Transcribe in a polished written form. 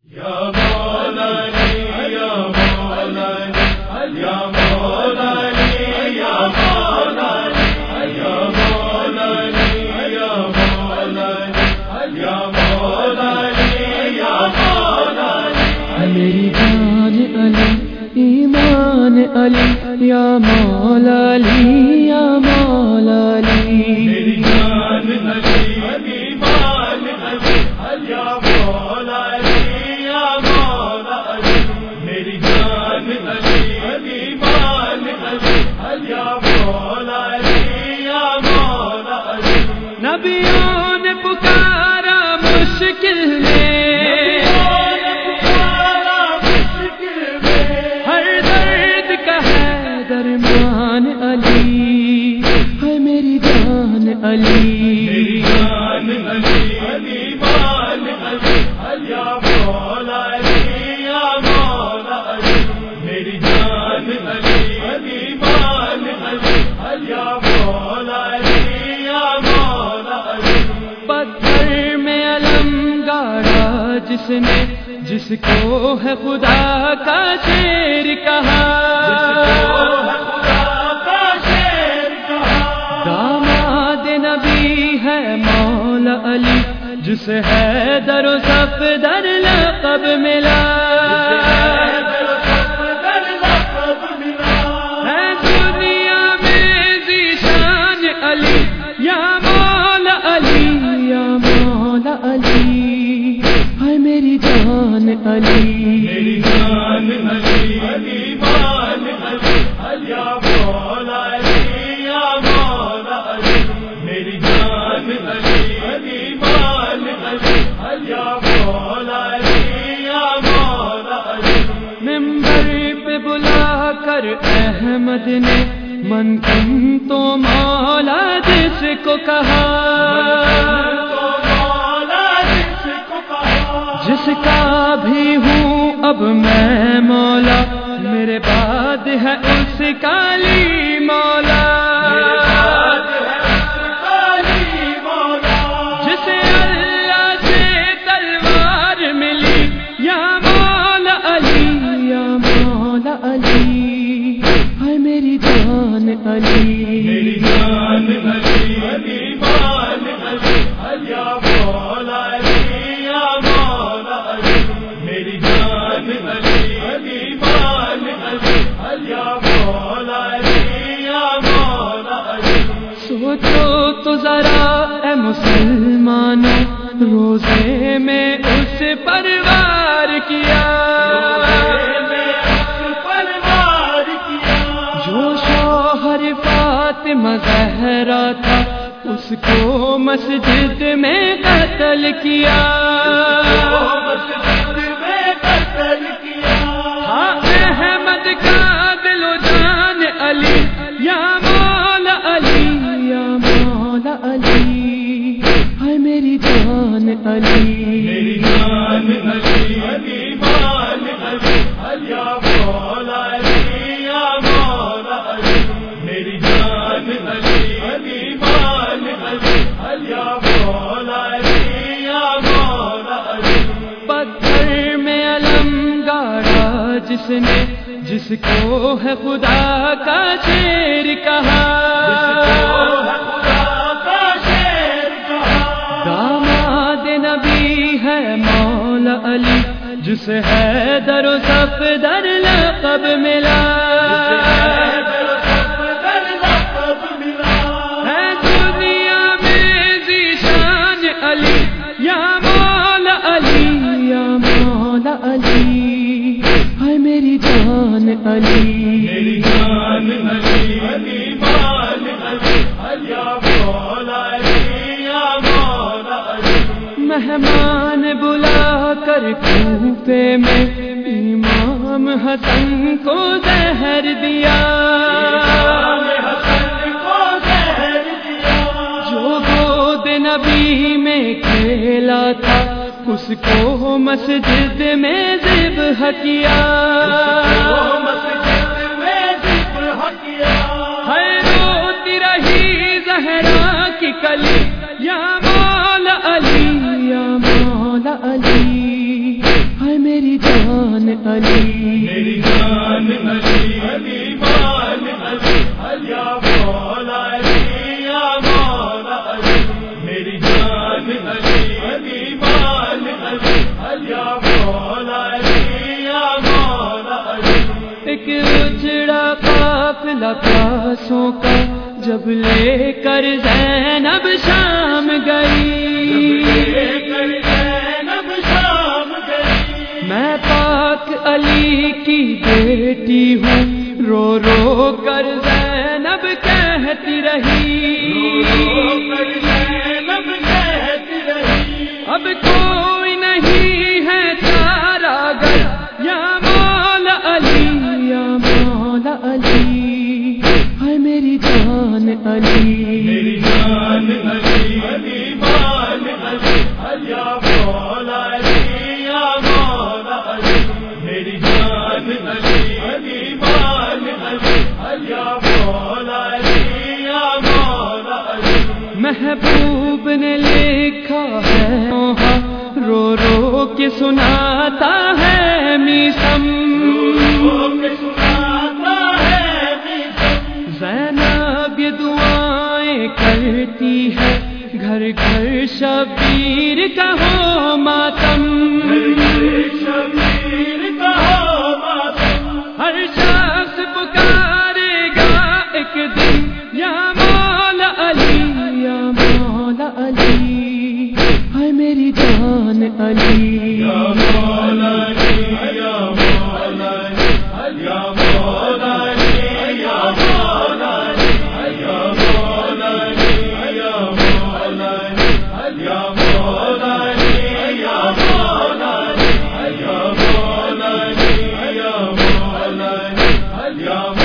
یا مولا علی یا مولا علی یا مولا علی یا مولا علی یا مولا علی یا مولا علی یا مولا علی یا مولا علی میری جان علی ایمان علی یا مولا علی یا مولا علی میری جان علی ایمان علی یا مولا علی یا مولا علی میری جان علی ایمان علی یا مولا علی یا مولا علی نبیوں نے پکارا مشکل میں ہر درد کا ہے درمان علی ہے میری جان علی میری جان علی ایمان علی یا مولا علی یا مولا علی میری جان علی ایمان علی یا مولا علی یا مولا علی پتھر میں علم گاڑا جس کو ہے خدا کا شیر کہا داماد نبی ہے مولا علی جسے ہے در و صفدر لقب ملا ہے دنیا میں ذیشان علی یا مولا علی یا مولا علی ہے میری جان علی میری جان علی ایمان علی یا مولا علی یا مولا علی میری جان علی ایمان علی یا مولا علی یا مولا علی منبر پہ بلا کر احمد نے من کن تو مولا جس کو کہا جس کا بھی ہوں اب میں مولا میرے بعد ہے اس کالی مولا جسے اللہ سے تلوار ملی یا مولا علی یا مولا علی ہے میری جان علی میری جان علی ایمان علی یا مولا علی یا مولا علی میری جان علی ایمان علی یا مولا علی یا مولا علی سوچو تو ذرا اے مسلمانوں روزے میں اس پروار کیا جو شوہر فاطمہ زہرا تھا اس کو مسجد میں قتل کیا ہاں احمد کا دل و جان علی یا مولا علی یا مولا علی ہے میری جان علی میری جان علی ایمان علی یا مولا علی یا مولا علی میری جان علی ایمان علی یا مولا علی یا مولا علی پتھر میں علم گاڑا جس کو ہے خدا کا شیر کہا داماد نبی ہے مولا علی جسے ہے در و صفدر لقب ملا ہے دنیا میں ذیشان علی یا مولا علی یا مولا علی ہے میری جان علی میری جان علی ایمان علی یا مولا علی یا مولا علی مہمان بلا کر کوفے میں امام حسن کو زہر دیا جو گود نبی میں کھیلا تھا اس کو مسجد میں ذبح کیا ہے روتی رہی زہرا کی کلی یا مولا علی یا مولا علی ہے جان علی میری جان علی علی مان علی یا مولا علی یا مولا علی میری جان علی علی مان علی یا مولا علی یا مولا علی ایک اجڑا قافلہ پیاسوں کا جب لے کر زینب شام گئی میں پاک علی کی بیٹی ہوں رو رو کر زینب کہتی رہی اب کوئی نہیں ہے چارہ گر یا مولا علی یا مولا علی ہے میری جان علی میری جان علی علی مان علی یا مولا علی یا مولا علی میری جان علی علی مان علی یا مولا علی یا مولا علی محبوب نے لکھا ہے رو رو کے سناتا ہے میسم زینب یہ دعائیں کرتی ہے گھر گھر شبیر کا ہو ماتم ہر شخص پکارے گا ایک دن یا مولا علی یا مولا علی ہے میری جان علی یا مولا علی یا مولا علی یا مولا علی یا مولا علی یا مولا علی یا مولا علی یا مولا علی یا مولا علی یا مولا علی یا مولا علی یا